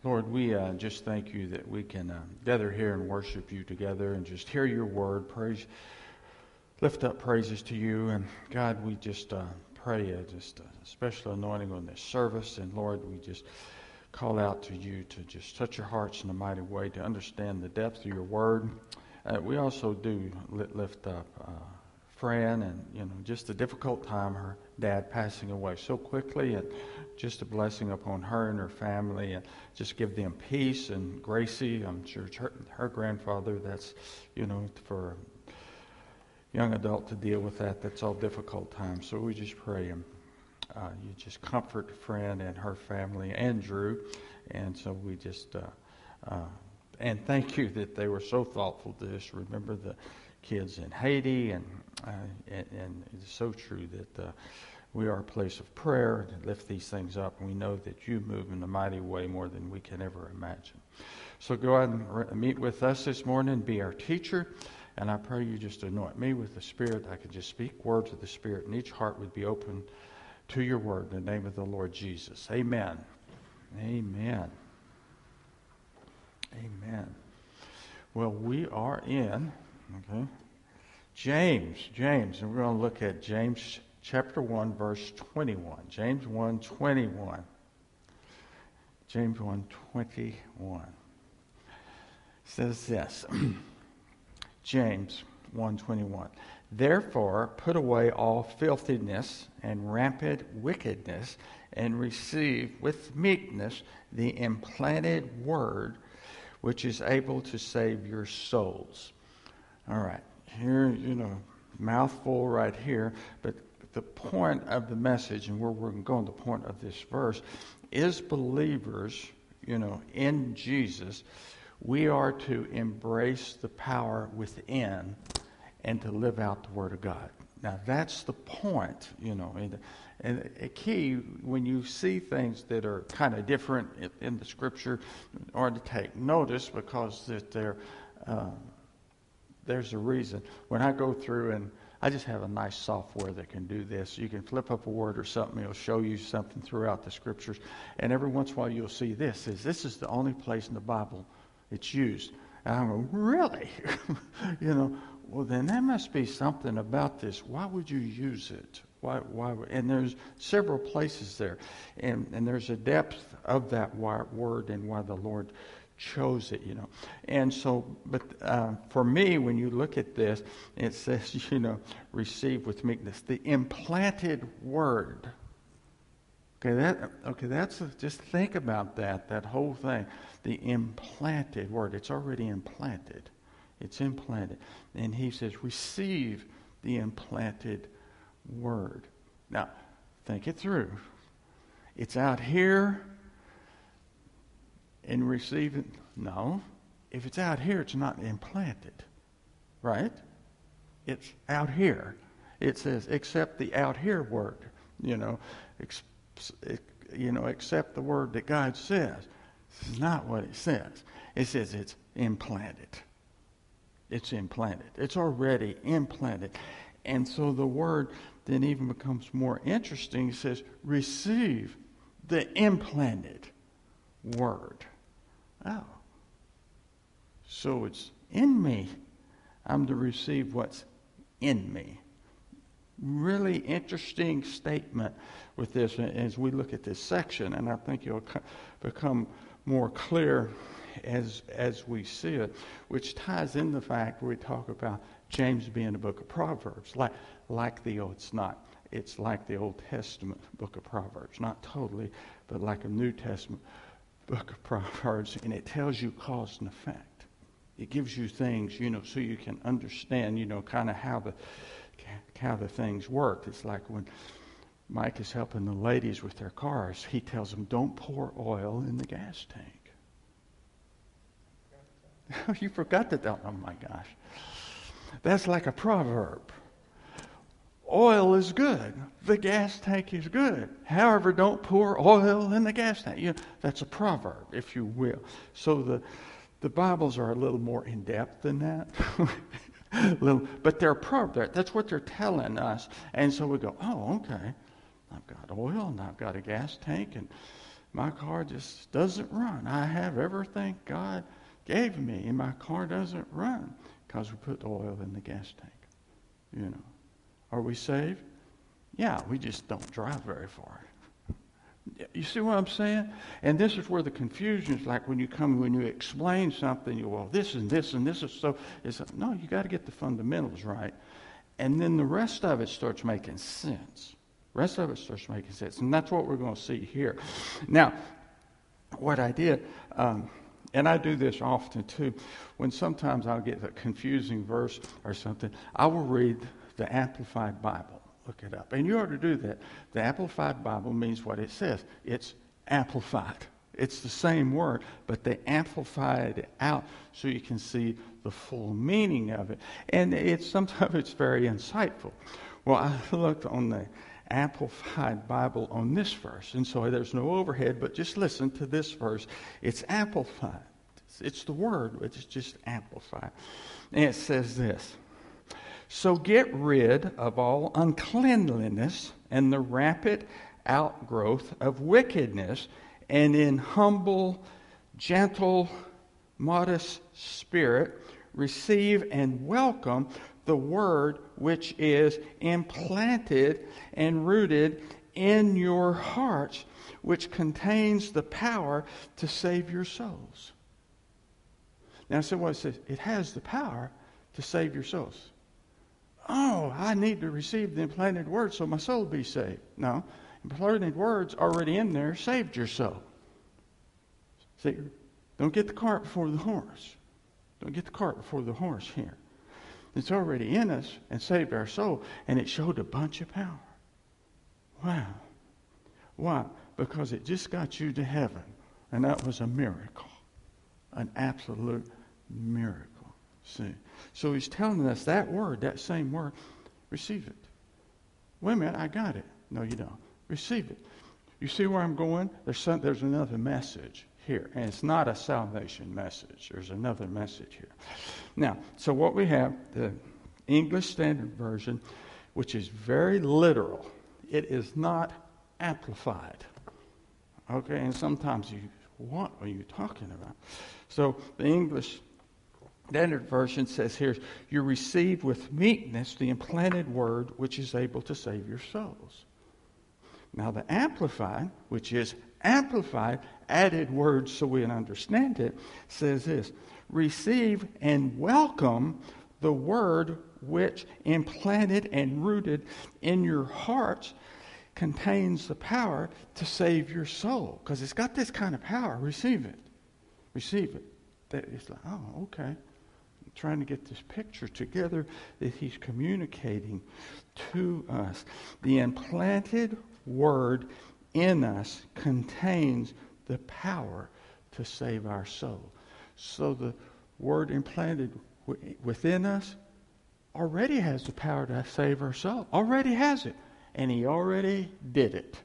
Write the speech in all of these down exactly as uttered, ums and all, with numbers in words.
Lord, we uh, just thank you that we can uh, gather here and worship you together and just hear your word, praise, lift up praises to you. And God, we just uh, pray a just a special anointing on this service. And Lord, we just call out to you to just touch your hearts in a mighty way, to understand the depth of your word. Uh, we also do lift up uh, Fran, and you know, just a difficult time, her dad passing away so quickly, and just a blessing upon her and her family, and just give them peace. And Gracie, I'm sure it's her, her grandfather, that's, you know, for a young adult to deal with that, that's all difficult times. So we just pray and uh, you just comfort Fran and her family and Drew. And so we just uh, uh, and thank you that they were so thoughtful to just remember the kids in Haiti, and uh, and, and it's so true that uh, we are a place of prayer to lift these things up, and we know that you move in a mighty way more than we can ever imagine. So go out and re- meet with us this morning, be our teacher, and I pray you just anoint me with the Spirit. I could just speak words of the Spirit, and each heart would be open to your word in the name of the Lord Jesus. Amen. Amen. Amen. Well, we are in, okay, James, James, and we're going to look at James chapter one, verse twenty-one. James one, twenty-one. James one, twenty-one. Says this. James one, twenty-one. Therefore, put away all filthiness and rampant wickedness, and receive with meekness the implanted word, which is able to save your souls. All right, here, you know, mouthful right here, but the point of the message, and where we're going to the point of this verse, is believers, you know, in Jesus, we are to embrace the power within and to live out the Word of God. Now, that's the point, you know, and, and a key when you see things that are kind of different in, in the Scripture, or to take notice, because that they're, uh, there's a reason. When I go through, and I just have a nice software that can do this. You can flip up a word or something, it'll show you something throughout the Scriptures, and every once in a while you'll see this, is this is the only place in the Bible it's used. And I go, really? you know, well, then there must be something about this. Why would you use it? Why? Why? And there's several places there, and and there's a depth of that word and why the Lord chose it. You know, and so, but uh, for me, when you look at this, it says, you know, receive with meekness the implanted word. Okay, that okay. That's a, just think about that. That whole thing, the implanted word. It's already implanted. It's implanted. And he says, receive the implanted word. Now, think it through. It's out here and receive it. No. If it's out here, it's not implanted. Right? It's out here. It says, accept the out here word. You know, ex- you know, accept the word that God says. This is not what it says. It says it's implanted. It's implanted. It's already implanted. And so the word then even becomes more interesting. It says, receive the implanted word. Oh. So it's in me. I'm to receive what's in me. Really interesting statement with this as we look at this section. And I think it'll become more clear as as we see it, which ties in the fact where we talk about James being a book of Proverbs, like like the old, it's not, it's like the Old Testament book of Proverbs, not totally, but like a New Testament book of Proverbs, and it tells you cause and effect. It gives you things, you know, so you can understand, you know, kind of how the how the things work. It's like when Mike is helping the ladies with their cars, he tells them, don't pour oil in the gas tank. You forgot that. Oh my gosh. That's like a proverb. Oil is good. The gas tank is good. However, don't pour oil in the gas tank. You know, that's a proverb, if you will. So the the Bibles are a little more in depth than that. little, but they're a proverb. That's what they're telling us. And so we go, oh, okay. I've got oil and I've got a gas tank, and my car just doesn't run. I have everything God gave me, and my car doesn't run because we put oil in the gas tank. You know, are we saved? Yeah, we just don't drive very far. You see what I'm saying? And this is where the confusion is, like when you come, when you explain something, you, well, this and this and this is so, it's, no, you got to get the fundamentals right. And then the rest of it starts making sense. The rest of it starts making sense. And that's what we're going to see here. Now, what I did, um, and I do this often too, when sometimes I'll get a confusing verse or something, I will read the Amplified Bible. Look it up. And you ought to do that. The Amplified Bible means what it says. It's amplified. It's the same word, but they amplified it out so you can see the full meaning of it. And it's sometimes it's very insightful. Well, I looked on the Amplified Bible on this verse, and so there's no overhead, but just listen to this verse. It's amplified. It's, it's the word, but it's just amplified. And it says this. So get rid of all uncleanliness and the rampant outgrowth of wickedness, and in humble, gentle, modest spirit, receive and welcome the word which is implanted and rooted in your hearts, which contains the power to save your souls. Now, so what it says, it has the power to save your souls. Oh, I need to receive the implanted word so my soul be saved. No, implanted words already in there saved your soul. See, don't get the cart before the horse. Don't get the cart before the horse here. It's already in us and saved our soul, and it showed a bunch of power. Wow. Why? Because it just got you to heaven, and that was a miracle, an absolute miracle. See, so he's telling us that word, that same word, receive it. Wait a minute, I got it. No, you don't. Receive it. You see where I'm going? There's some, there's another message here, and it's not a salvation message. There's another message here. Now, so what we have, the English Standard Version, which is very literal. It is not amplified. Okay, and sometimes you, what are you talking about? So the English Standard Version says here, you receive with meekness the implanted word which is able to save your souls. Now the Amplified, which is amplified, added words so we can understand it, says this, receive and welcome the word which implanted and rooted in your hearts contains the power to save your soul. Because it's got this kind of power. Receive it. Receive it. It's like, oh, okay. Trying to get this picture together that he's communicating to us. The implanted word in us contains the power to save our soul. So the word implanted w- within us already has the power to save our soul. Already has it. And he already did it.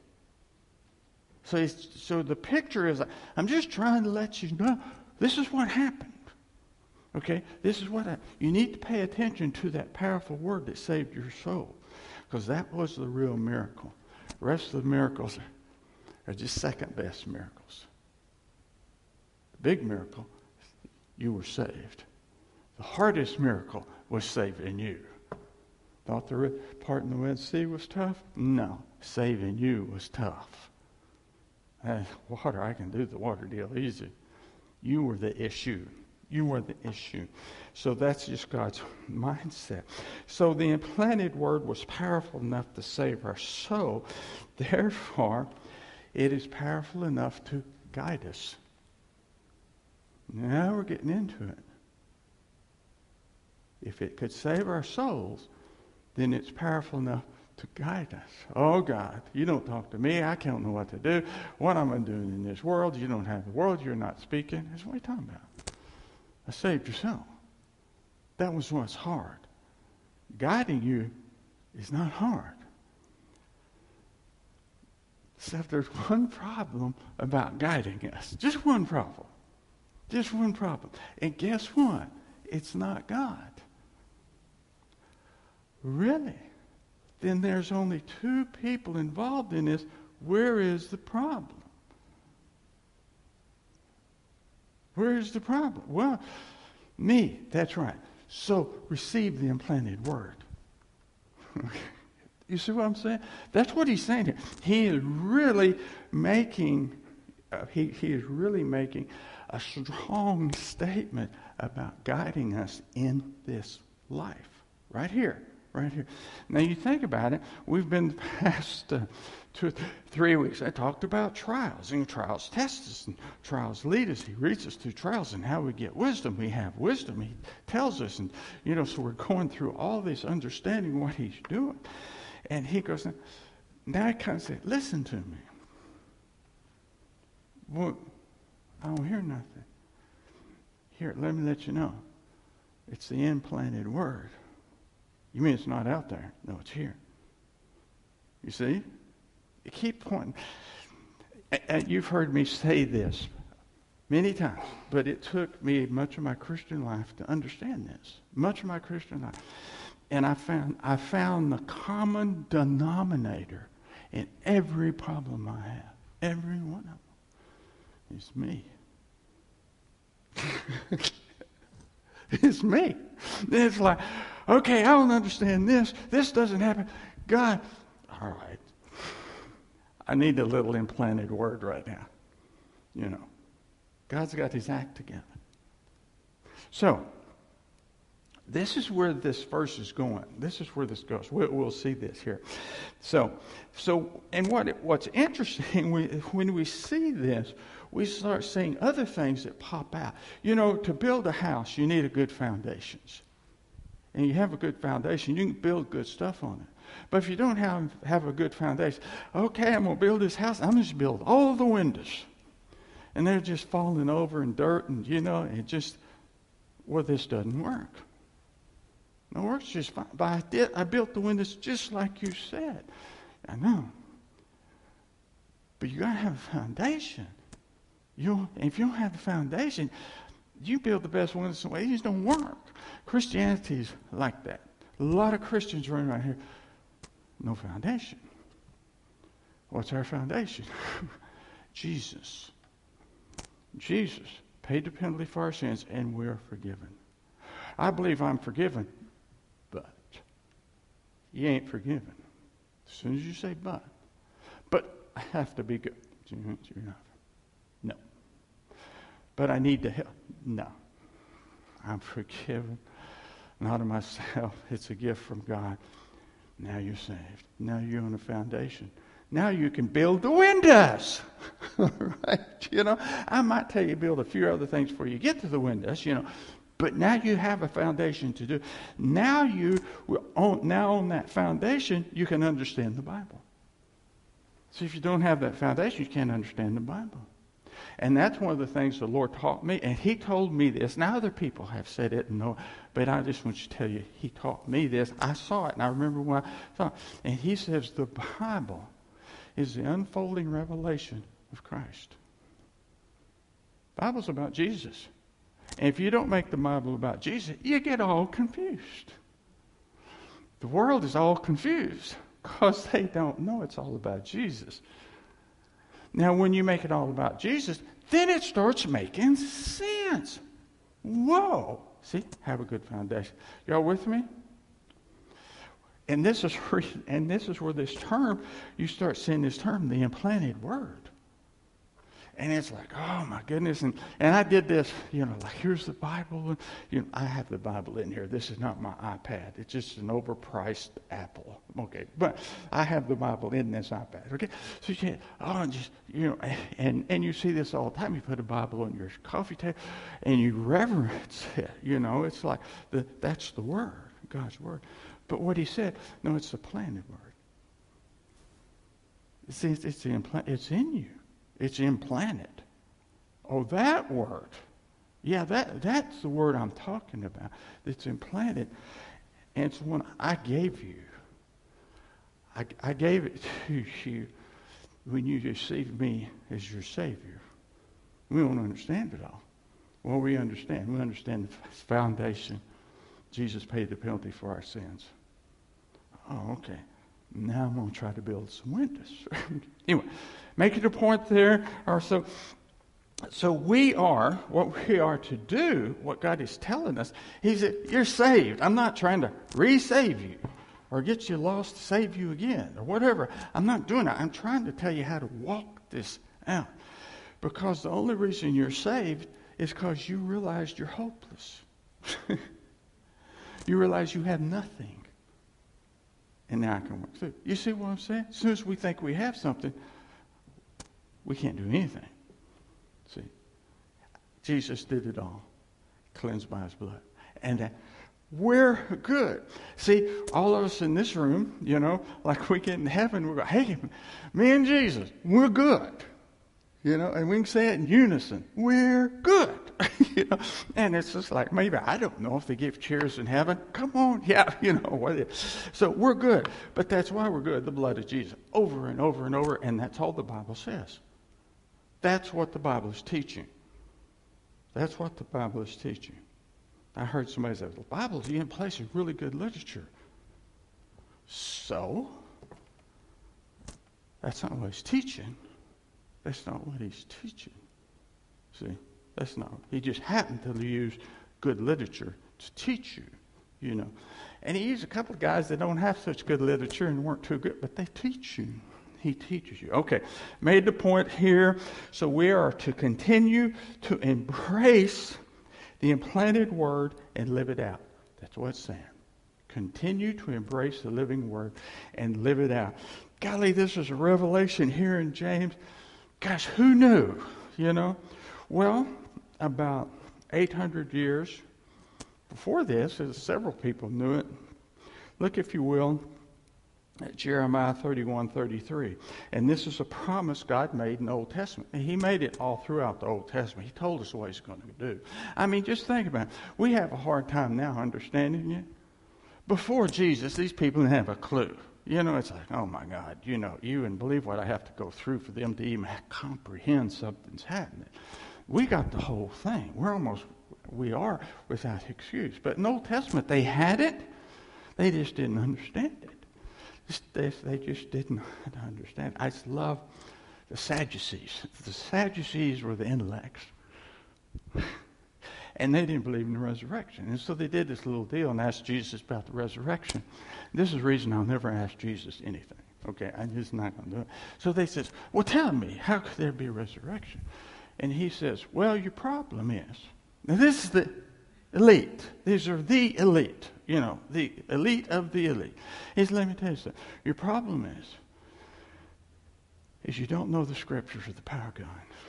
So, it's, so the picture is, I'm just trying to let you know, this is what happened. Okay, this is what I, you need to pay attention to, that powerful word that saved your soul, because that was the real miracle. The rest of the miracles are, are just second best miracles. The big miracle, you were saved. The hardest miracle was saving you. Thought the part in the Red Sea was tough? No, saving you was tough. And water, I can do the water deal easy. You were the issue. You were the issue. So that's just God's mindset. So the implanted word was powerful enough to save our soul. Therefore, it is powerful enough to guide us. Now we're getting into it. If it could save our souls, then it's powerful enough to guide us. Oh, God, you don't talk to me. I don't know what to do. What am I doing in this world? You don't have the world. You're not speaking. That's what are you talking about? I saved your soul. That was what's hard. Guiding you is not hard. Except there's one problem about guiding us. Just one problem. Just one problem. And guess what? It's not God. Really? Then there's only two people involved in this. Where is the problem? Where's the problem? Well, me, that's right. So receive the implanted word. You see what I'm saying? That's what he's saying here. He is really making, uh, he, he is really making a strong statement about guiding us in this life. Right here. Right here. Now you think about it, we've been past uh, two, three weeks. I talked about trials, and trials test us, and trials lead us. He leads us through trials, and how we get wisdom. We have wisdom. He tells us, and you know, so we're going through all this, understanding what he's doing. And he goes, now I kind of say, listen to me. Well, I don't hear nothing. Here, let me let you know. It's the implanted word. You mean it's not out there? No, it's here. You see? You keep pointing. And you've heard me say this many times, but it took me much of my Christian life to understand this. Much of my Christian life. And I found I found the common denominator in every problem I have. Every one of them. It's me. It's me. It's like, okay, I don't understand this. This doesn't happen. God, all right. I need a little implanted word right now. You know, God's got his act together. So, this is where this verse is going. This is where this goes. We'll, we'll see this here. So, so, and what what's interesting, we, when we see this, we start seeing other things that pop out. You know, to build a house, you need a good foundations. And you have a good foundation, you can build good stuff on it. But if you don't have, have a good foundation, okay, I'm going to build this house. I'm just build all the windows. And they're just falling over in dirt, and, you know, it just, well, this doesn't work. No, it works just fine. But I, did, I built the windows just like you said. I know. But you got to have a foundation. You, if you don't have the foundation, you build the best windows, they just don't work. Christianity is like that. A lot of Christians running around here, no foundation. What's our foundation? Jesus. Jesus paid the penalty for our sins, and we are forgiven. I believe I'm forgiven, but you ain't forgiven. As soon as you say but. But I have to be good. You're not. No. But I need to help. No. I'm forgiven. Not of myself. It's a gift from God. Now you're saved. Now you're on a foundation. Now you can build the windows. Right? You know, I might tell you build a few other things before you get to the windows, you know. But now you have a foundation to do. Now you on now on that foundation, you can understand the Bible. See, if you don't have that foundation, you can't understand the Bible. And that's one of the things the Lord taught me, and he told me this. Now other people have said it, and no, but I just want you to tell you, he taught me this. I saw it, and I remember when I saw it. And he says the Bible is the unfolding revelation of Christ. The Bible's about Jesus. And if you don't make the Bible about Jesus, you get all confused. The world is all confused because they don't know it's all about Jesus. Now, when you make it all about Jesus, then it starts making sense. Whoa. See, have a good foundation. Y'all with me? And this is where, and this is where this term, you start seeing this term, the implanted word. And it's like, oh my goodness. And, and I did this, you know, like here's the Bible. And, you know, I have the Bible in here. This is not my iPad. It's just an overpriced Apple. Okay. But I have the Bible in this iPad. Okay. So you say, oh, and just, you know, and, and you see this all the time. You put a Bible on your coffee table and you reverence it. You know, it's like, the, that's the Word, God's Word. But what he said, no, it's the planted Word. It's, it's, it's, the implant, it's in you. It's implanted. Oh, that word. Yeah, that that's the word I'm talking about. It's implanted. And it's one I gave you. I, I gave it to you when you received me as your Savior. We don't understand it all. Well, we understand. We understand the foundation. Jesus paid the penalty for our sins. Oh, okay. Now I'm going to try to build some windows. Anyway, making a point there. Or so, so we are, what we are to do, what God is telling us, He said, you're saved. I'm not trying to re-save you or get you lost to save you again or whatever. I'm not doing that. I'm trying to tell you how to walk this out. Because the only reason you're saved is because you realized you're hopeless. You realize you have nothing. And now I can work through. You see what I'm saying? As soon as we think we have something, we can't do anything. See? Jesus did it all. Cleansed by His blood. And uh, we're good. See, all of us in this room, you know, like we get in heaven, we go, hey, me and Jesus, we're good. You know, and we can say it in unison. We're good. You know, and it's just like, maybe, I don't know if they give cheers in heaven. Come on. Yeah, you know. What so we're good. But that's why we're good. The blood of Jesus. Over and over and over. And that's all the Bible says. That's what the Bible is teaching. That's what the Bible is teaching. I heard somebody say, the Bible is in place of really good literature. So, that's not what He's teaching. That's not what He's teaching. See, that's not. He just happened to use good literature to teach you, you know. And He used a couple of guys that don't have such good literature and weren't too good, but they teach you. He teaches you. Okay, made the point here. So we are to continue to embrace the implanted Word and live it out. That's what it's saying. Continue to embrace the living Word and live it out. Golly, this is a revelation here in James. Gosh, who knew, you know? Well, about eight hundred years before this, several people knew it. Look, if you will, at Jeremiah thirty-one thirty-three. And this is a promise God made in the Old Testament. And He made it all throughout the Old Testament. He told us what He's going to do. I mean, just think about it. We have a hard time now understanding it. Before Jesus, these people didn't have a clue. You know, it's like, oh my God, you know, you wouldn't believe what I have to go through for them to even comprehend something's happening. We got the whole thing. We're almost, we are without excuse. But in the Old Testament, they had it. They just didn't understand it. They, they just didn't understand. I just love the Sadducees. The Sadducees were the intellects. And they didn't believe in the resurrection. And so they did this little deal and asked Jesus about the resurrection. This is the reason I'll never ask Jesus anything. Okay, I'm just not going to do it. So they says, well, tell me, how could there be a resurrection? And He says, well, your problem is, now this is the elite. These are the elite, you know, the elite of the elite. He says, let me tell you something. Your problem is, is you don't know the Scriptures or the power of God.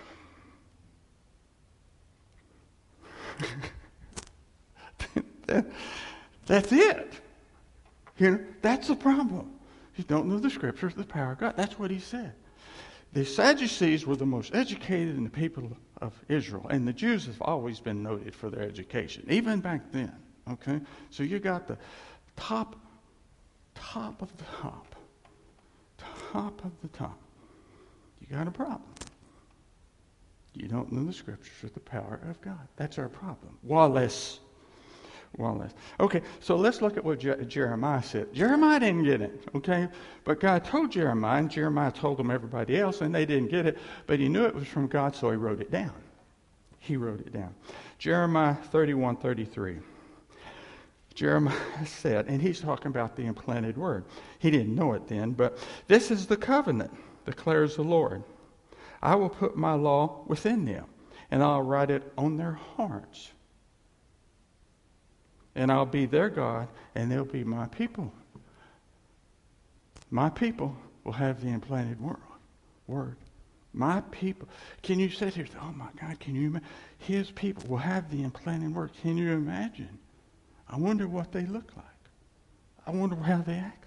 that, that's it. You know, that's the problem. You don't know the Scriptures, the power of God. That's what He said. The Sadducees were the most educated in the people of Israel, and the Jews have always been noted for their education, even back then. Okay, so you got the top, top of the top, top of the top. You got a problem. You don't know the Scriptures or the power of God. That's our problem. Wallace. Wallace. Okay, so let's look at what Je- Jeremiah said. Jeremiah didn't get it, okay? But God told Jeremiah, and Jeremiah told them everybody else, and they didn't get it. But he knew it was from God, so he wrote it down. He wrote it down. Jeremiah thirty-one thirty-three. Jeremiah said, and he's talking about the implanted word. He didn't know it then, but this is the covenant, declares the Lord. I will put my law within them, and I'll write it on their hearts. And I'll be their God, and they'll be my people. My people will have the implanted word. word. My people. Can you sit here and say, oh my God, can you imagine? His people will have the implanted word. Can you imagine? I wonder what they look like. I wonder how they act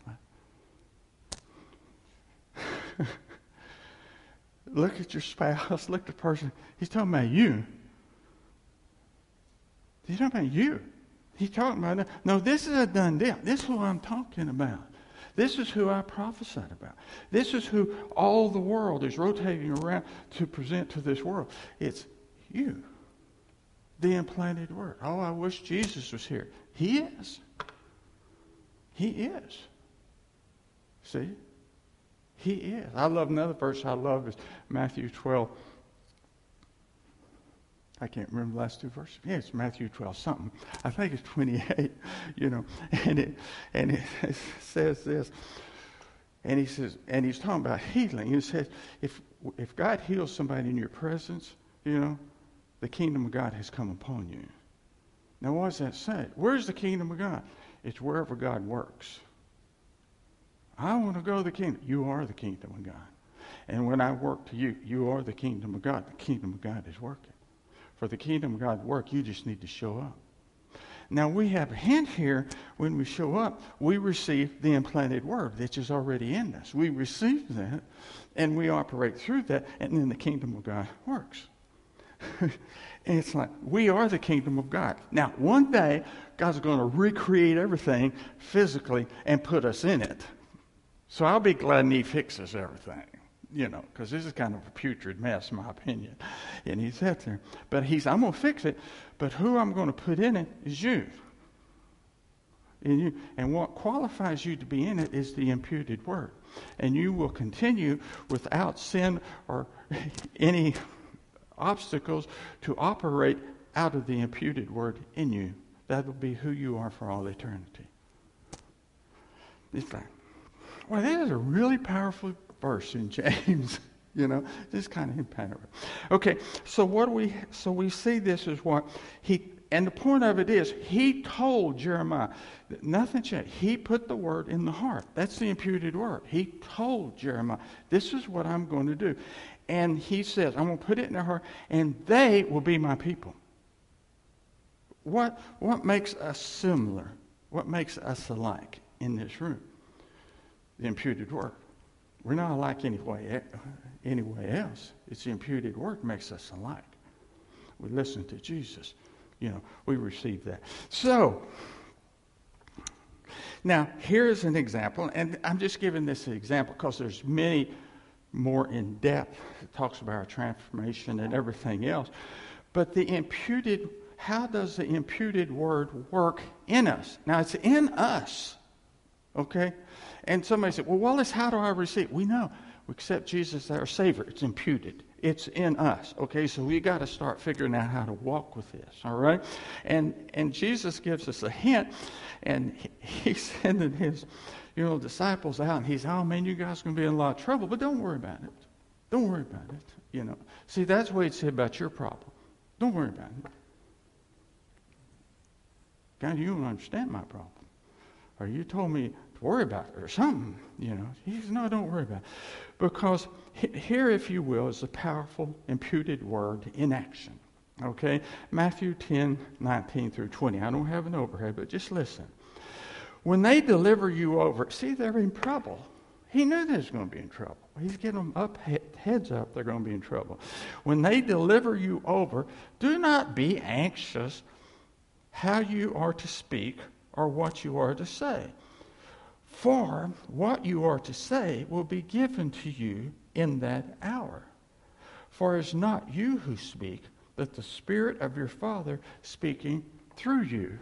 like. Look at your spouse. Look at the person. He's talking about you. He's talking about you. He's talking about, no, this is a done deal. This is who I'm talking about. This is who I prophesied about. This is who all the world is rotating around to present to this world. It's you. The implanted word. Oh, I wish Jesus was here. He is. He is. See? He is. I love another verse I love is Matthew twelve, I can't remember the last two verses. Yeah, it's Matthew twelve something. I think it's twenty-eight, you know. And it, and it says this. And he says, and he's talking about healing. He says, if if God heals somebody in your presence, you know, the kingdom of God has come upon you. Now, what does that say? Where's the kingdom of God? It's wherever God works. I want to go to the kingdom. You are the kingdom of God. And when I work to you, you are the kingdom of God. The kingdom of God is working. For the kingdom of God to work, you just need to show up. Now, we have a hint here. When we show up, we receive the implanted word, which is already in us. We receive that, and we operate through that, and then the kingdom of God works. And it's like, we are the kingdom of God. Now, one day, God's going to recreate everything physically and put us in it. So I'll be glad He fixes everything, you know, because this is kind of a putrid mess, in my opinion. And He said there, but He's, I'm going to fix it, but who I'm going to put in it is you. And, you. and what qualifies you to be in it is the imputed word. And you will continue without sin or any obstacles to operate out of the imputed word in you. That will be who you are for all eternity. It's like, well, that is a really powerful verse in James. You know, this kind of impacted. Okay, so what do we? So we see this is what he, and the point of it is, he told Jeremiah that nothing changed. He put the word in the heart. That's the imputed word. He told Jeremiah, "This is what I'm going to do," and he says, "I'm going to put it in their heart, and they will be my people." What what makes us similar? What makes us alike in this room? The imputed word. We're not alike anyway, anyway else. It's the imputed word makes us alike. We listen to Jesus. You know, we receive that. So, now here's an example, and I'm just giving this an example because there's many more in depth. It talks about our transformation and everything else. But the imputed, how does the imputed word work in us? Now, it's in us. Okay? And somebody said, well, Wallace, how do I receive? We know. We accept Jesus as our Savior. It's imputed. It's in us. Okay? So we got to start figuring out how to walk with this. All right? And and Jesus gives us a hint. And he, he's sending his, you know, disciples out. And he's, oh, man, you guys are going to be in a lot of trouble. But don't worry about it. Don't worry about it. You know. See, that's what he'd say about your problem. Don't worry about it. God, you don't understand my problem. Or you told me to worry about it or something, you know. He says, no, don't worry about it. Because here, if you will, is a powerful imputed word in action. Okay? Matthew ten, nineteen through twenty. I don't have an overhead, but just listen. When they deliver you over, see, they're in trouble. He knew they was going to be in trouble. He's getting them up, heads up, they're going to be in trouble. When they deliver you over, do not be anxious how you are to speak or what you are to say. For what you are to say will be given to you in that hour. For it's not you who speak, but the Spirit of your Father speaking through you.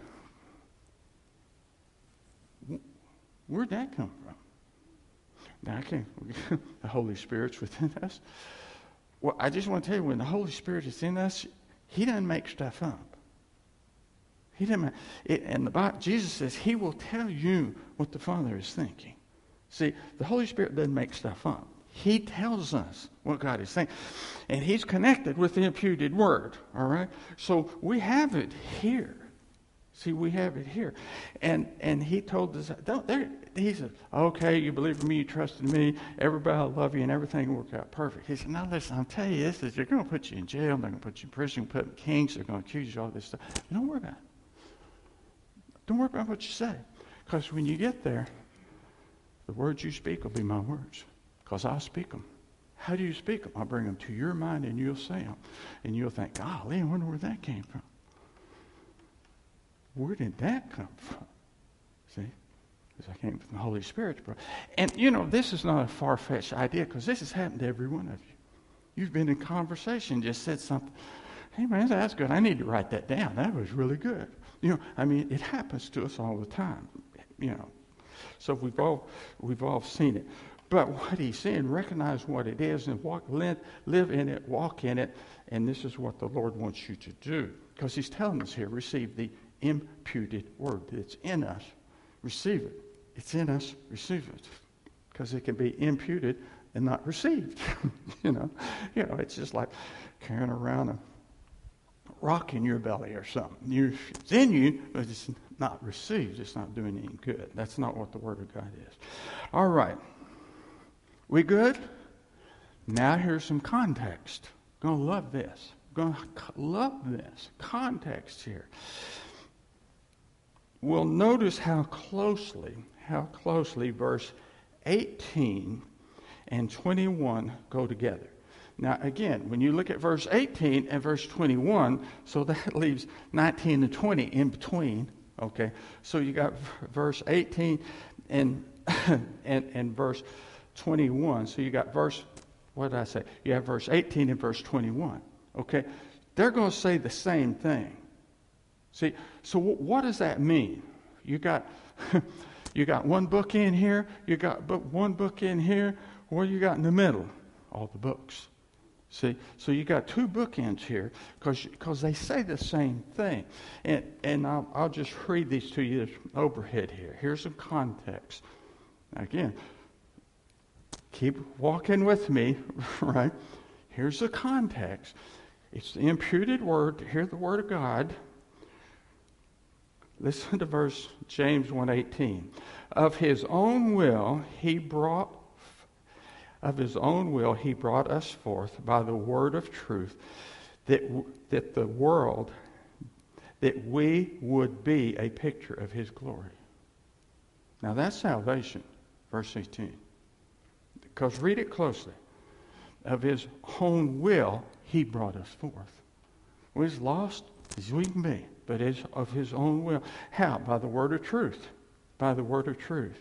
Where'd that come from? Now, I can't, the Holy Spirit's within us. Well, I just want to tell you, when the Holy Spirit is in us, He doesn't make stuff up. He didn't. It, and the Bible, Jesus says He will tell you what the Father is thinking. See, the Holy Spirit doesn't make stuff up. He tells us what God is saying, and He's connected with the imputed word. All right, so we have it here. See, we have it here, and and He told us. Don't there? He said, "Okay, you believe in me, you trust in me. Everybody will love you, and everything will work out perfect." He said, "Now listen, I'll tell you this: is they're going to put you in jail, they're going to put you in prison, put you in kings, they're going to accuse you of all this stuff. Don't worry about it. Don't worry about what you say. Because when you get there, the words you speak will be my words. Because I'll speak them. How do you speak them? I'll bring them to your mind and you'll say them. And you'll think, golly, I wonder where that came from. Where did that come from? See? Because I came from the Holy Spirit. And, you know, this is not a far-fetched idea because this has happened to every one of you. You've been in conversation, just said something. Hey, man, that's good. I need to write that down. That was really good. You know, I mean, it happens to us all the time, you know. So we've all we've all seen it. But what he's saying, recognize what it is and walk, live, live in it, walk in it, And this is what the Lord wants you to do. Because he's telling us here, receive the imputed word. It's in us. Receive it. It's in us. Receive it. Because it can be imputed and not received. you know, you know, it's just like carrying around a rock in your belly or something. You, it's in you, but it's not received. It's not doing any good. That's not what the Word of God is. All right. We good? Now here's some context. Going to love this. Going to love this. Context here. We'll notice how closely, how closely verse eighteen and twenty-one go together. Now, again, when you look at verse eighteen and verse twenty-one, so that leaves nineteen and twenty in between, okay? So you got verse eighteen and, and, and verse twenty-one. So you got verse, what did I say? You have verse eighteen and verse twenty-one, okay? They're going to say the same thing. See, so what does that mean? You got... You got one book in here, you got book, one book in here, what do you got in the middle? All the books. See, so you got two bookends here because they say the same thing. And, and I'll, I'll just read these to you overhead here. Here's some context. Again, keep walking with me, right? Here's the context. It's the imputed word to hear the word of God. Listen to verse James one eighteen. Of his own will he brought of his own will he brought us forth by the word of truth, that that the world that we would be a picture of his glory. Now that's salvation, verse eighteen. Because read it closely. Of his own will he brought us forth. We're as lost as we can be, but it's of his own will. How? By the word of truth. By the word of truth.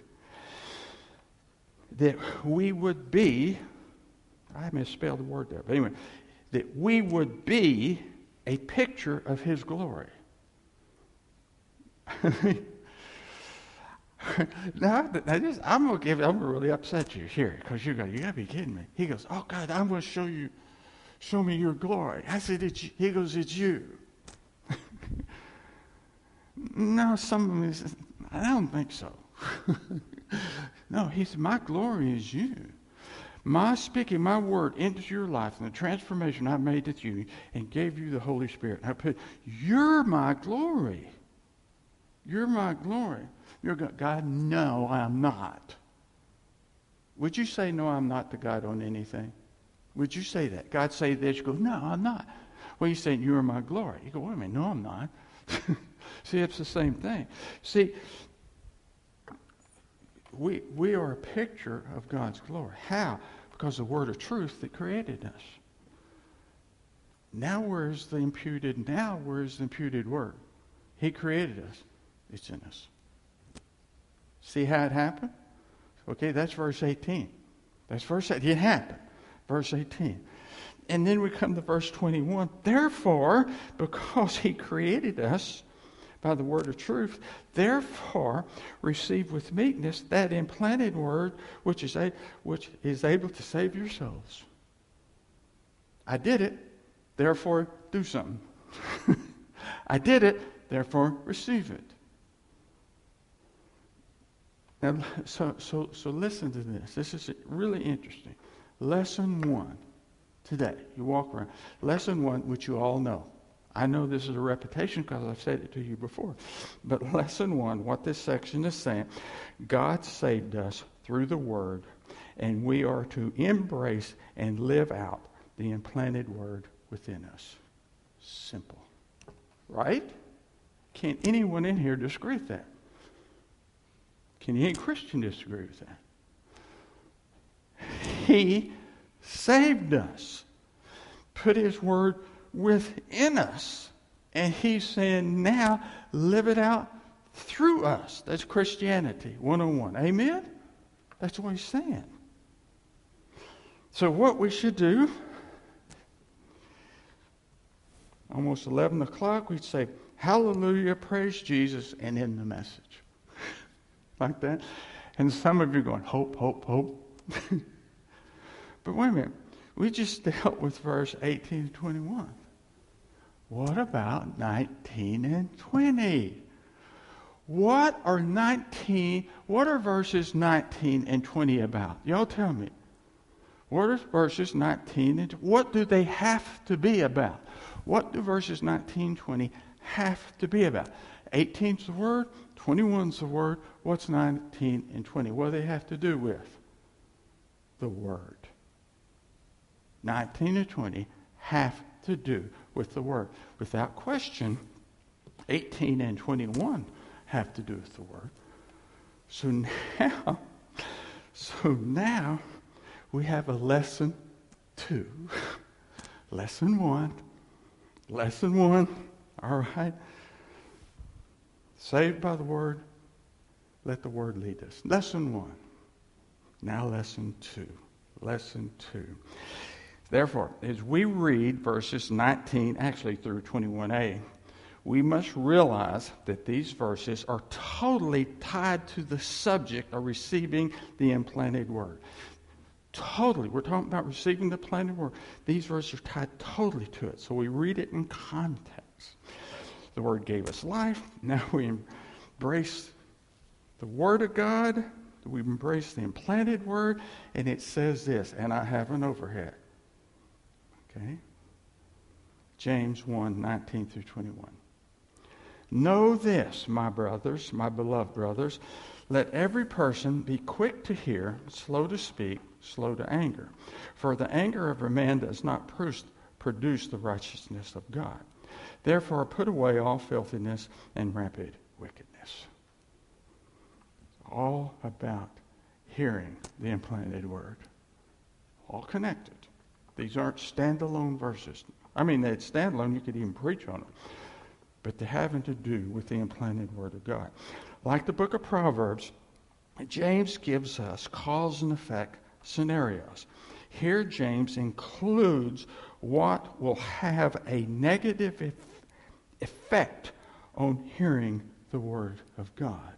That we would be, I misspelled the word there, but anyway, that we would be a picture of his glory. now, I just, I'm gonna give. I'm gonna really upset you here because you go. You gotta be kidding me. He goes, "Oh God, I'm gonna show you, show me your glory." I said, "It's you." He goes, "It's you." No, some of them says, I don't think so. No, he said, my glory is you. My speaking my word into your life and the transformation I made with you and gave you the Holy Spirit. I put, you're my glory. You're my glory. You're God. God, no, I'm not. Would you say, no, I'm not to God on anything? Would you say that? God say this, you go, no, I'm not. Well, you say, you're my glory. You go, wait a minute, no, I'm not. See, it's the same thing. See, we we are a picture of God's glory. How? Because the word of truth that created us. Now where's the imputed, now where's the imputed word? He created us. It's in us. See how it happened? Okay, that's verse eighteen. That's verse eighteen. It happened. Verse eighteen. And then we come to verse twenty-one. Therefore, because he created us by the word of truth, therefore receive with meekness that implanted word which is, a, which is able to save your souls. I did it, therefore do something. I did it, therefore receive it. Now, so, so, so listen to this. This is really interesting. Lesson one today. You walk around. Lesson one, which you all know. I know this is a repetition because I've said it to you before. But lesson one, what this section is saying, God saved us through the Word, and we are to embrace and live out the implanted Word within us. Simple. Right? Can't anyone in here disagree with that? Can any Christian disagree with that? He saved us, put His Word within us, and He's saying now live it out through us. That's Christianity one oh one. Amen? That's what He's saying. So what we should do, almost eleven o'clock, we'd say, hallelujah, praise Jesus, and end the message. Like that. And some of you are going, hope, hope, hope. But wait a minute. We just dealt with verse eighteen and twenty-one. What about nineteen and twenty? What are nineteen, what are verses nineteen and twenty about? Y'all tell me. What are verses nineteen and twenty? What do they have to be about? What do verses nineteen, twenty have to be about? eighteen's the word, twenty-one's the word. What's nineteen and twenty? What do they have to do with? The word. nineteen and twenty have to do with the word. Without question, eighteen and twenty-one have to do with the word. So now, so now we have a lesson two. Lesson one. Lesson one. All right. Saved by the word. Let the word lead us. Lesson one. Now lesson two. Lesson two. Therefore, as we read verses nineteen, actually through twenty-one a, we must realize that these verses are totally tied to the subject of receiving the implanted word. Totally. We're talking about receiving the implanted word. These verses are tied totally to it. So we read it in context. The word gave us life. Now we embrace the word of God. We embrace the implanted word. And it says this, and I have an overhead. Okay? James one, nineteen through twenty-one. Know this, my brothers, my beloved brothers, let every person be quick to hear, slow to speak, slow to anger. For the anger of a man does not produce the righteousness of God. Therefore put away all filthiness and rampant wickedness. It's all about hearing the implanted word. All connected. These aren't standalone verses. I mean, they're standalone, you could even preach on them. But they're having to do with the implanted word of God. Like the book of Proverbs, James gives us cause and effect scenarios. Here James includes what will have a negative e- effect on hearing the word of God.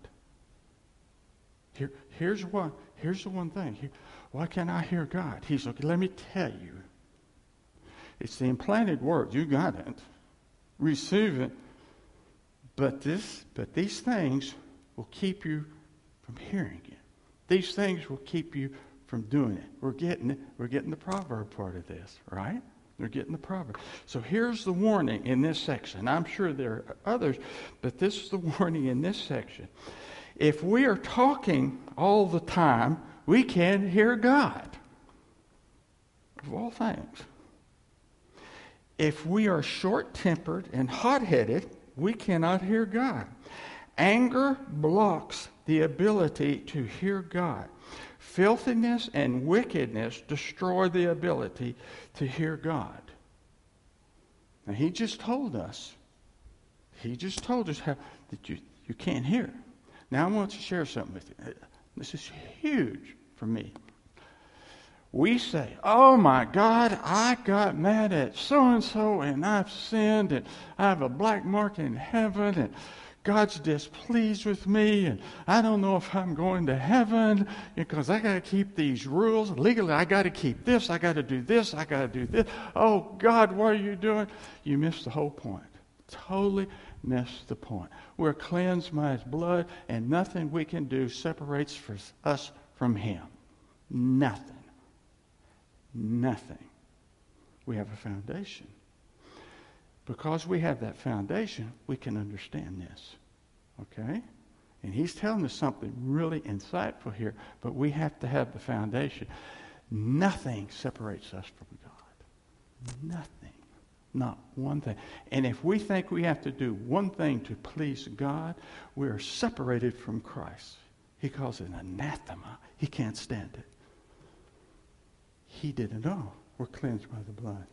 Here, here's what. Here's the one thing. Here, why can't I hear God? He's okay. Let me tell you. It's the implanted word. You got it. Receive it. But this, but these things will keep you from hearing it. These things will keep you from doing it. We're getting it. We're getting the proverb part of this, right? We're getting the proverb. So here's the warning in this section. I'm sure there are others, but this is the warning in this section. If we are talking all the time, we can't hear God. Of all things. If we are short-tempered and hot-headed, we cannot hear God. Anger blocks the ability to hear God. Filthiness and wickedness destroy the ability to hear God. Now, he just told us, he just told us how that you, you can't hear. Now, I want to share something with you. This is huge for me. We say, oh my God, I got mad at so-and-so and I've sinned and I have a black mark in heaven and God's displeased with me and I don't know if I'm going to heaven because I got to keep these rules. Legally, I got to keep this. I got to do this. I got to do this. Oh God, what are you doing? You missed the whole point. Totally missed the point. We're cleansed by His blood and nothing we can do separates us from Him. Nothing. Nothing. We have a foundation. Because we have that foundation, we can understand this. Okay? And he's telling us something really insightful here, but we have to have the foundation. Nothing separates us from God. Nothing. Not one thing. And if we think we have to do one thing to please God, we are separated from Christ. He calls it anathema. He can't stand it. He did it all. We're cleansed by the blood.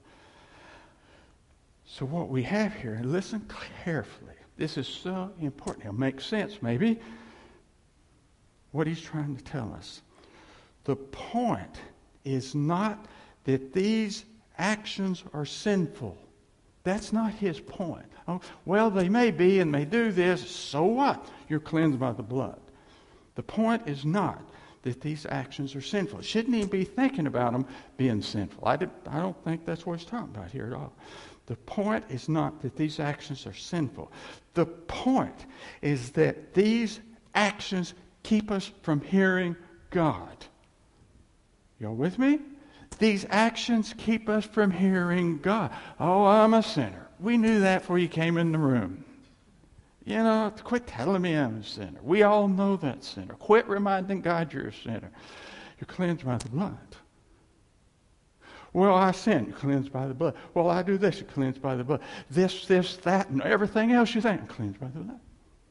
So what we have here, and listen carefully. This is so important. It'll make sense, maybe, what he's trying to tell us. The point is not that these actions are sinful. That's not his point. Oh, well, they may be and may do this. So what? You're cleansed by the blood. The point is not that these actions are sinful. Shouldn't even be thinking about them being sinful. I, did, I don't think that's what he's talking about here at all. The point is not that these actions are sinful. The point is that these actions keep us from hearing God. Y'all with me? These actions keep us from hearing God. Oh, I'm a sinner. We knew that before you came in the room. You know, quit telling me I'm a sinner. We all know that sinner. Quit reminding God you're a sinner. You're cleansed by the blood. Well, I sin. You're cleansed by the blood. Well, I do this. You're cleansed by the blood. This, this, that, and everything else you think. You're cleansed by the blood.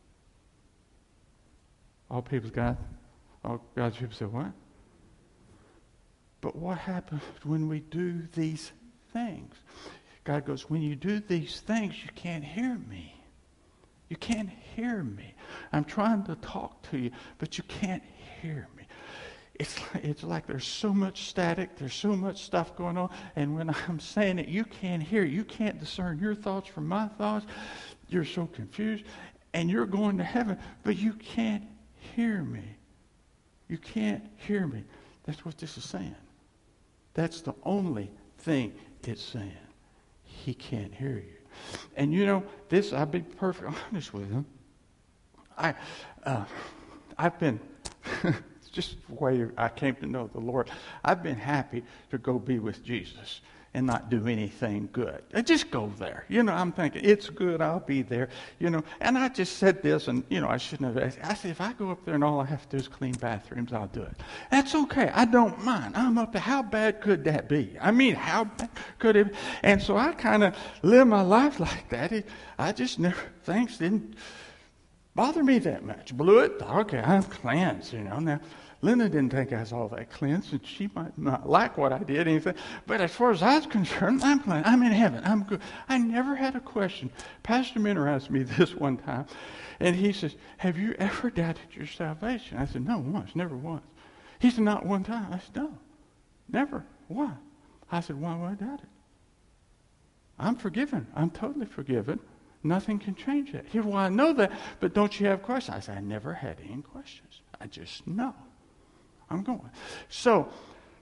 All people's God, all God's people say, what? But what happens when we do these things? God goes, when you do these things, you can't hear me. You can't hear me. I'm trying to talk to you, but you can't hear me. It's like, it's like there's so much static, there's so much stuff going on, and when I'm saying it, you can't hear. You can't discern your thoughts from my thoughts. You're so confused, and you're going to heaven, but you can't hear me. You can't hear me. That's what this is saying. That's the only thing it's saying. He can't hear you. And you know, this, I'll be perfectly honest with him. I, uh, I've been, it's just the way I came to know the Lord. I've been happy to go be with Jesus and not do anything good. I just go there. You know, I'm thinking, it's good, I'll be there. You know, and I just said this, and, you know, I shouldn't have asked. I said, if I go up there and all I have to do is clean bathrooms, I'll do it. That's okay. I don't mind. I'm up there. How bad could that be? I mean, how bad could it be? And so I kind of live my life like that. It, I just never, things didn't bother me that much. Blew it. Okay, I'm cleansed, you know. Now, Linda didn't think I was all that cleansed, and she might not like what I did, anything. But as far as I was concerned, I'm cleansed. I'm in heaven. I'm good. I never had a question. Pastor Minner asked me this one time, and he says, have you ever doubted your salvation? I said, no, once, never once. He said, not one time. I said, no, never. Why? I said, why would I doubt it? I'm forgiven. I'm totally forgiven. Nothing can change that. He said, well, I know that, but don't you have questions? I said, I never had any questions. I just know. I'm going. So,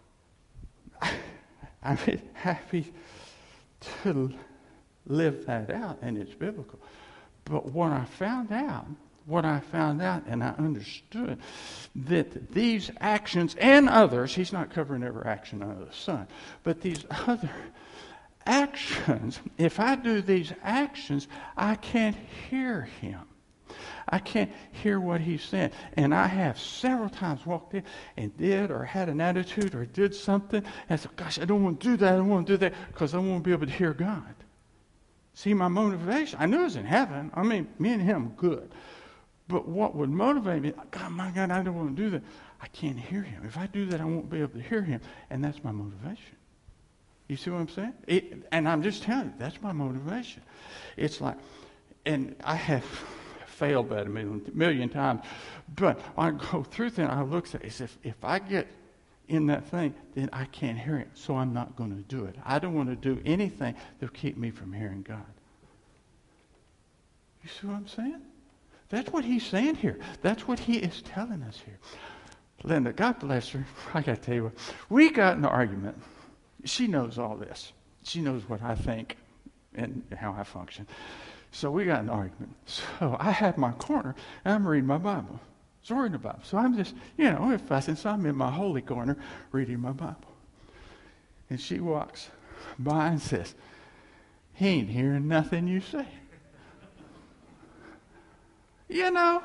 I'm happy to live that out, and it's biblical. But what I found out, what I found out, and I understood, that these actions and others, he's not covering every action under the sun, but these other actions, if I do these actions, I can't hear him. I can't hear what he's saying. And I have several times walked in and did or had an attitude or did something and said, gosh, I don't want to do that. I don't want to do that because I won't be able to hear God. See, my motivation, I knew it was in heaven. I mean, me and him, good. But what would motivate me, God, my God, I don't want to do that. I can't hear him. If I do that, I won't be able to hear him. And that's my motivation. You see what I'm saying? It, and I'm just telling you, that's my motivation. It's like, and I have failed that a million, million times. But I go through things, I look at it as if, if I get in that thing, then I can't hear it. So I'm not going to do it. I don't want to do anything that will keep me from hearing God. You see what I'm saying? That's what he's saying here. That's what he is telling us here. Linda, God bless her. I got to tell you what. We got in an argument. She knows all this. She knows what I think and how I function. So we got in an argument. So I had my corner, and I'm reading my Bible. So reading the Bible. So I'm just, you know, if I, since I'm in my holy corner, reading my Bible. And she walks by and says, he ain't hearing nothing you say. You know.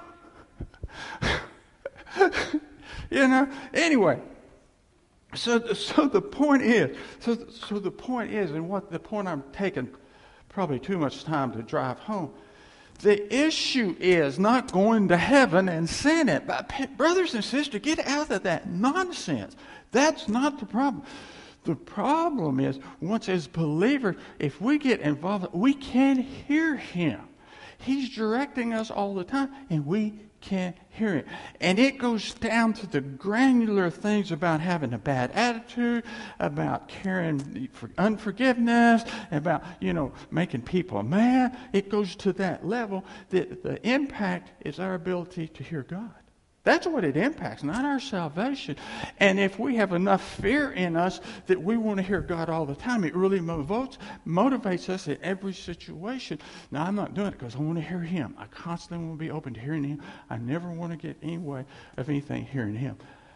you know. Anyway. So, so the point is, so, so the point is, and what the point I'm taking probably too much time to drive home. The issue is not going to heaven and sinning. But brothers and sisters, get out of that nonsense. That's not the problem. The problem is, once as believers, if we get involved, we can't hear him. He's directing us all the time, and we can't hear it. And it goes down to the granular things about having a bad attitude, about carrying for unforgiveness, about, you know, making people mad. It goes to that level that the impact is our ability to hear God. That's what it impacts, not our salvation. And if we have enough fear in us that we want to hear God all the time, it really motivates, motivates us in every situation. Now, I'm not doing it because I want to hear Him. I constantly want to be open to hearing Him. I never want to get any way of anything hearing Him.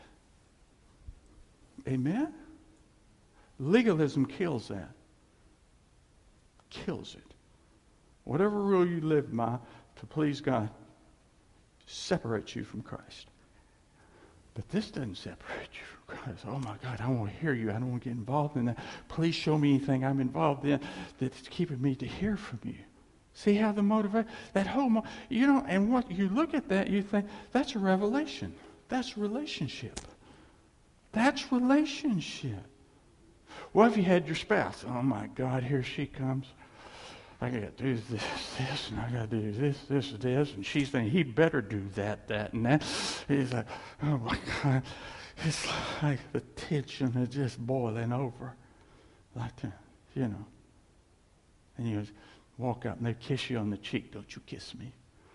Amen? Legalism kills that. Kills it. Whatever rule you live by to please God separates you from Christ. But this doesn't separate you from Christ. Oh my God, I want to hear you. I don't want to get involved in that. Please show me anything I'm involved in that's keeping me to hear from you. See how the motivation, that whole, mo- you know, and what you look at that, you think, that's a revelation. That's relationship. That's relationship. What if you had your spouse? Oh my God, here she comes. I got to do this, this, and I got to do this, this, this. And she's thinking, he better do that, that, and that. He's like, oh my God. It's like the tension is just boiling over. Like that, you know. And you walk up and they kiss you on the cheek. Don't you kiss me.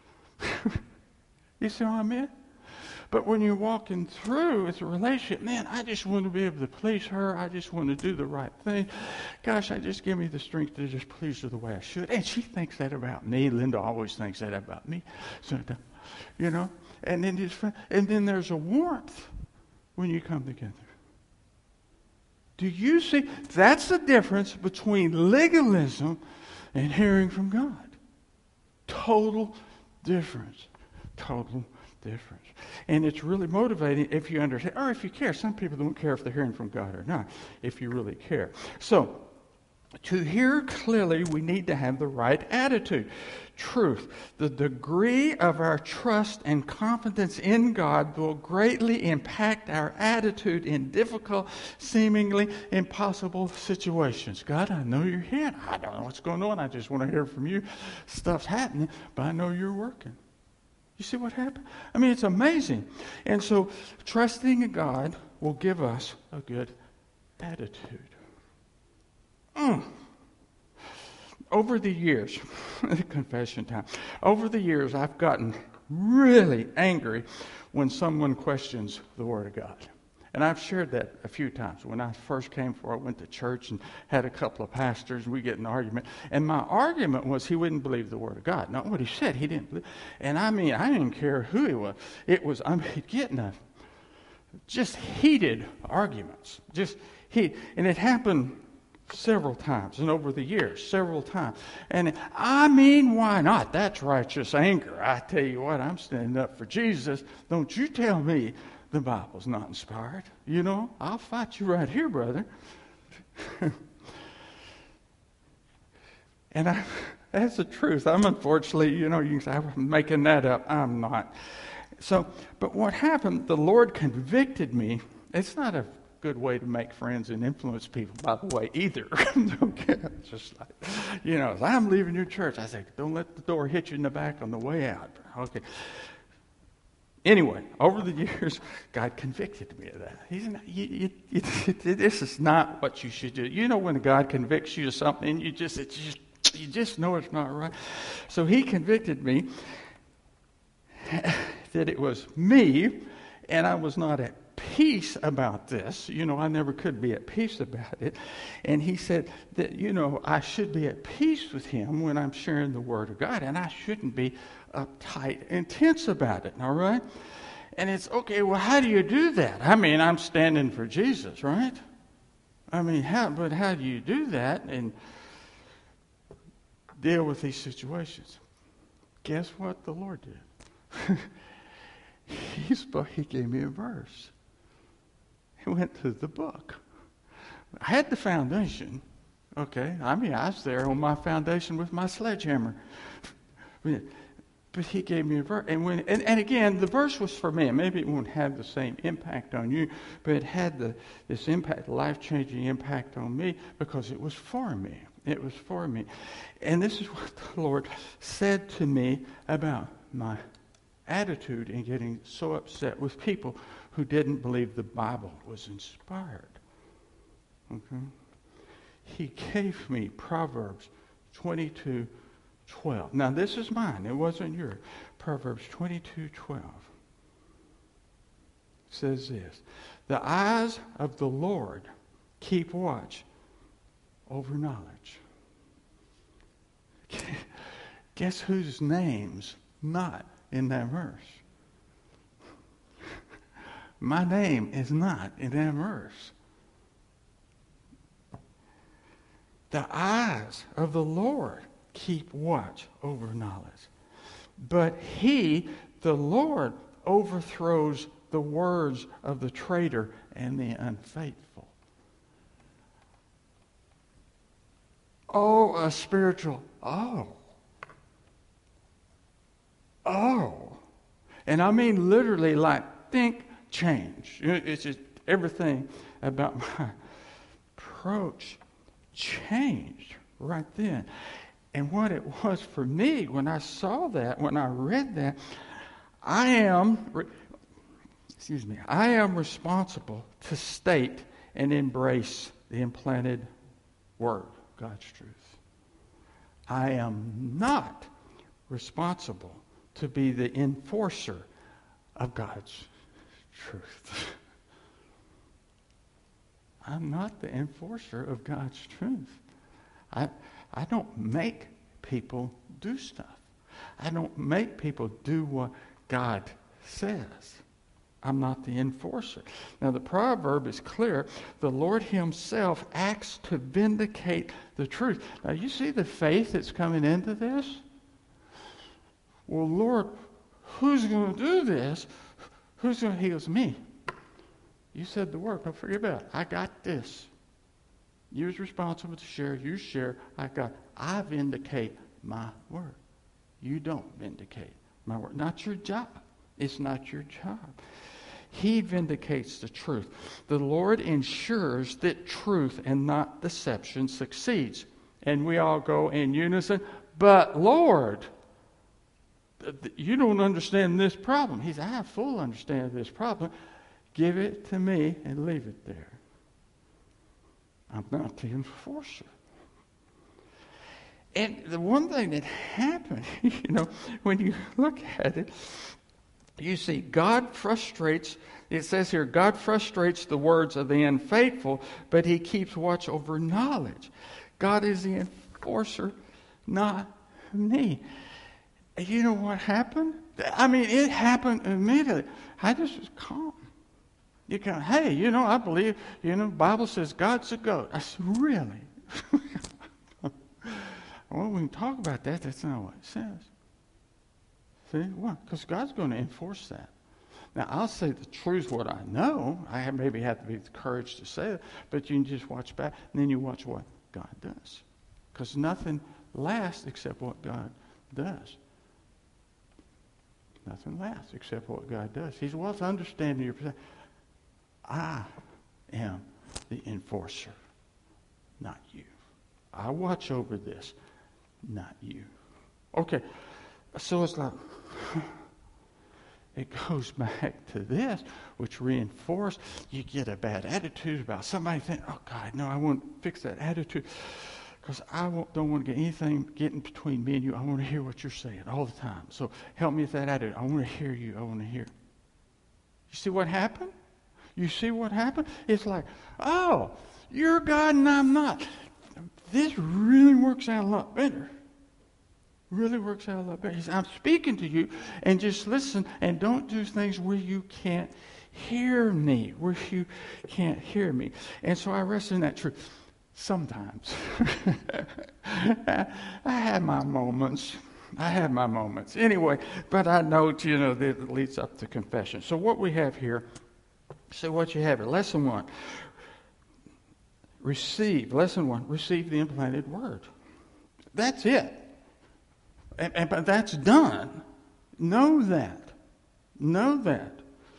You see what I mean? But when you're walking through, it's a relationship. Man, I just want to be able to please her. I just want to do the right thing. Gosh, I just give me the strength to just please her the way I should. And she thinks that about me. Linda always thinks that about me. So, you know, and then just, and then there's a warmth when you come together. Do you see? That's the difference between legalism and hearing from God. Total difference. Total difference. And it's really motivating if you understand, or if you care. Some people don't care if they're hearing from God or not, if you really care. So, to hear clearly, we need to have the right attitude. Truth. The degree of our trust and confidence in God will greatly impact our attitude in difficult, seemingly impossible situations. God, I know you're here. I don't know what's going on. I just want to hear from you. Stuff's happening, but I know you're working. You see what happened? I mean, it's amazing. And so, trusting in God will give us a good attitude. Mm. Over the years, confession time, over the years, I've gotten really angry when someone questions the Word of God. And I've shared that a few times. When I first came for, I went to church and had a couple of pastors, and we get an argument. And my argument was he wouldn't believe the Word of God. Not what he said, he didn't believe. And I mean, I didn't care who he was. It was, I mean, getting a, just heated arguments. Just heat. And it happened several times, and over the years, several times. And I mean, why not? That's righteous anger. I tell you what, I'm standing up for Jesus. Don't you tell me the Bible's not inspired. You know, I'll fight you right here, brother. And I, that's the truth. I'm unfortunately, you know, you can say, I'm making that up. I'm not. So, but what happened, the Lord convicted me. It's not a good way to make friends and influence people, by the way, either. Okay, it's just like, you know, as I'm leaving your church, I say, don't let the door hit you in the back on the way out. Okay. Anyway, over the years, God convicted me of that. He's not, you, you, you, this is not what you should do. You know, when God convicts you of something, you just, it's just, you just know it's not right. So He convicted me that it was me, and I was not at peace about this. You know, I never could be at peace about it. And He said that, you know, I should be at peace with Him when I'm sharing the Word of God, and I shouldn't be uptight and tense about it, all right? And it's, okay, well, how do you do that? I mean, I'm standing for Jesus, right? I mean, how, but how do you do that and deal with these situations? Guess what the Lord did? he, spoke, he gave me a verse. He went to the book. I had the foundation, okay? I mean, I was there on my foundation with my sledgehammer. But He gave me a verse. And, when, and, and again, the verse was for me. Maybe it won't have the same impact on you, but it had the, this impact, life-changing impact on me because it was for me. It was for me. And this is what the Lord said to me about my attitude in getting so upset with people who didn't believe the Bible was inspired. Okay? He gave me Proverbs twenty-two twelve. Now, this is mine. It wasn't yours. Proverbs twenty-two twelve. says this. The eyes of the Lord keep watch over knowledge. Guess whose name's not in that verse? My name is not in that verse. The eyes of the Lord keep watch over knowledge. But he, the Lord, overthrows the words of the traitor and the unfaithful. Oh, a spiritual, oh. Oh. And I mean literally like think change. It's just everything about my approach changed right then. And what it was for me when I saw that, when I read that, I am, excuse me, I am responsible to state and embrace the implanted word, God's truth. I am not responsible to be the enforcer of God's truth. I'm not the enforcer of God's truth. I I don't make people do stuff. I don't make people do what God says. I'm not the enforcer. Now the proverb is clear. The Lord himself acts to vindicate the truth. Now you see the faith that's coming into this? Well, Lord, who's going to do this? Who's going to heal me? You said the word. Don't forget about it. I got this. You was responsible to share. You share. I got. I vindicate my word. You don't vindicate my word. Not your job. It's not your job. He vindicates the truth. The Lord ensures that truth and not deception succeeds. And we all go in unison. But Lord, you don't understand this problem. He said, I have full understanding of this problem. Give it to me and leave it there. I'm not the enforcer. And the one thing that happened, you know, when you look at it, you see God frustrates, it says here, God frustrates the words of the unfaithful, but he keeps watch over knowledge. God is the enforcer, not me. And you know what happened? I mean, it happened immediately. I just was calm. You go, hey, you know, I believe, you know, the Bible says God's a goat. I said, really? Well, we can talk about that. That's not what it says. See? Why? Because God's going to enforce that. Now, I'll say the truth, what I know. I have, maybe have to be the courage to say it, but you can just watch back, and then you watch what God does. Because nothing lasts except what God does. Nothing lasts except what God does. He's well to understanding your position. I am the enforcer, not you. I watch over this, not you. Okay, so it's like, it goes back to this, which reinforces, you get a bad attitude about somebody thinking, oh God, no, I won't fix that attitude because I won't, don't want to get anything getting between me and you. I want to hear what you're saying all the time. So help me with that attitude. I want to hear you. I want to hear. You see what happened? You see what happened? It's like, oh, you're God and I'm not. This really works out a lot better. Really works out a lot better. He said, I'm speaking to you, and just listen and don't do things where you can't hear me, where you can't hear me. And so I rest in that truth. Sometimes. I have my moments. I have my moments. Anyway, but I know, you know, that it leads up to confession. So what we have here, so what you have here, lesson one, receive, lesson one, receive the implanted word. That's it. And, and but that's done. Know that. Know that.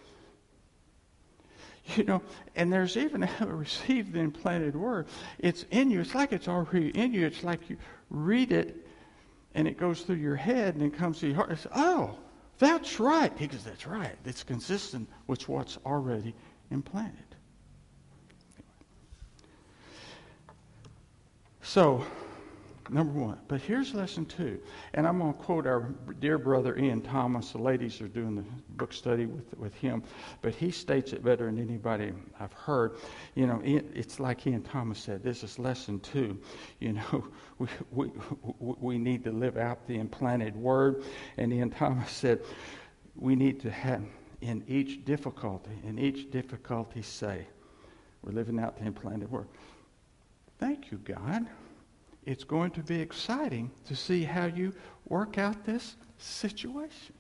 You know, and there's even a receive the implanted word. It's in you. It's like it's already in you. It's like you read it and it goes through your head and it comes to your heart. It's, oh, that's right. He goes, that's right. It's consistent with what's already implanted. So, Number one. But here's lesson two. And I'm going to quote our dear brother Ian Thomas. The ladies are doing the book study with, with him. But he states it better than anybody I've heard. You know, it's like Ian Thomas said, this is lesson two. You know, we, we, we need to live out the implanted word. And Ian Thomas said, we need to have, in each difficulty, in each difficulty say, we're living out the implanted word. Thank you, God. It's going to be exciting to see how you work out this situation.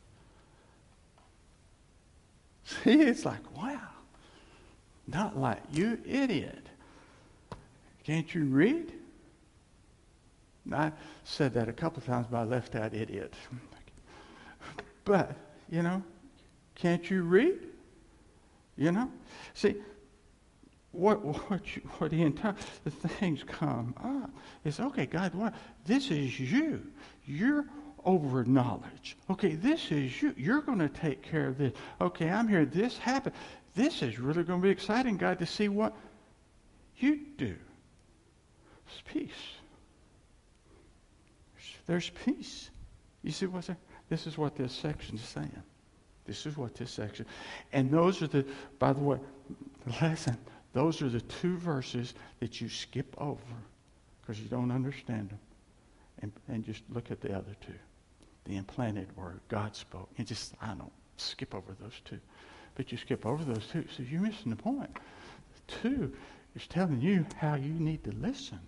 See, it's like, wow. Not like, you idiot. Can't you read? I said that a couple of times, but I left out idiot. But, you know, can't you read? You know? See, What what you, what the entire the things come up is, okay, God, what this is you. You're over knowledge. Okay, this is you. You're going to take care of this. Okay, I'm here. This happened. This is really going to be exciting, God, to see what you do. There's peace. There's peace. You see what's there? This is what this section is saying. This is what this section, and those are the. By the way, lesson. Those are the two verses that you skip over because you don't understand them. And, and just look at the other two. The implanted word, God spoke. And just, I don't, skip over those two. But you skip over those two, so you're missing the point. The two is telling you how you need to listen.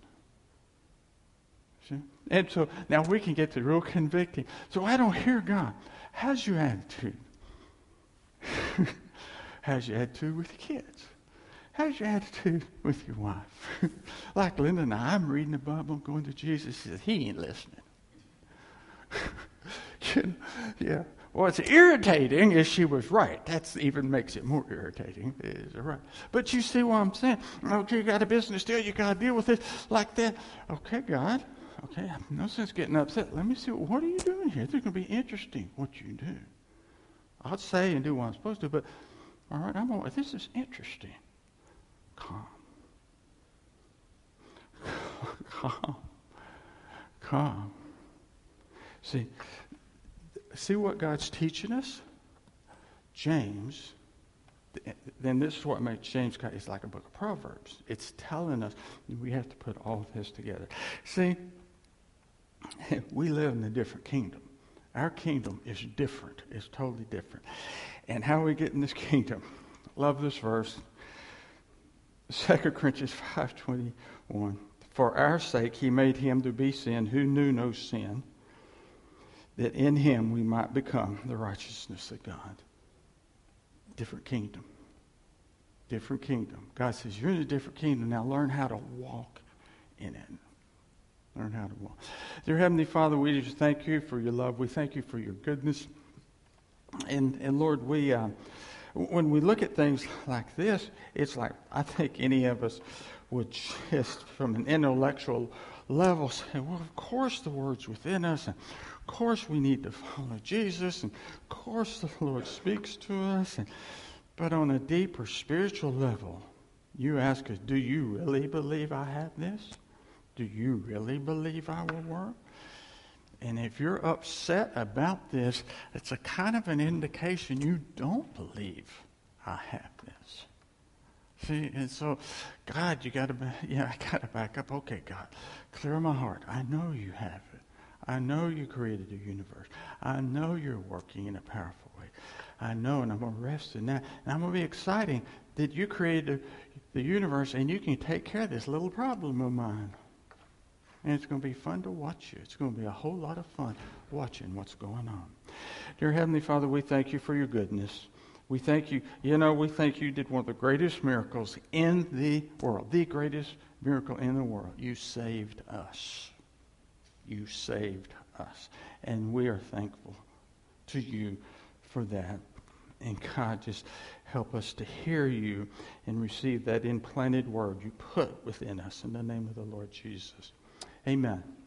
See? And so now we can get to real convicting. So I don't hear God. How's your attitude? How's your attitude with the kids? How's your attitude with your wife? Like Linda and I, I'm reading the Bible, going to Jesus. He says, he ain't listening. You know, yeah. What's irritating is she was right. That even makes it more irritating. Is right. But you see what I'm saying? Okay, you got a business deal. You got to deal with it like that. Okay, God. Okay, no sense getting upset. Let me see. What are you doing here? It's going to be interesting what you do. I'll say and do what I'm supposed to, but all right, I'm going, this is interesting. Calm. Calm. Calm. See, see what God's teaching us? James, then this is what makes James, it's like a book of Proverbs. It's telling us we have to put all of this together. See, we live in a different kingdom. Our kingdom is different. It's totally different. And how we get in this kingdom? Love this verse. Second Corinthians five twenty-one. For our sake he made him to be sin who knew no sin, that in him we might become the righteousness of God. Different kingdom. Different kingdom. God says, you're in a different kingdom. Now learn how to walk in it. Learn how to walk. Dear Heavenly Father, we just thank you for your love. We thank you for your goodness. And, and Lord, we... Uh, When we look at things like this, it's like I think any of us would just, from an intellectual level, say, well, of course the Word's within us, and of course we need to follow Jesus, and of course the Lord speaks to us. And, but on a deeper spiritual level, you ask us, do you really believe I have this? Do you really believe I will work? And if you're upset about this, it's a kind of an indication you don't believe I have this. See, and so, God, you got to, yeah, I got to back up. Okay, God, clear my heart. I know you have it. I know you created the universe. I know you're working in a powerful way. I know, and I'm going to rest in that. And I'm going to be exciting that you created the universe and you can take care of this little problem of mine. And it's going to be fun to watch you. It's going to be a whole lot of fun watching what's going on. Dear Heavenly Father, we thank you for your goodness. We thank you. You know, we think you did one of the greatest miracles in the world. The greatest miracle in the world. You saved us. You saved us. And we are thankful to you for that. And God, just help us to hear you and receive that implanted word you put within us in the name of the Lord Jesus. Amen.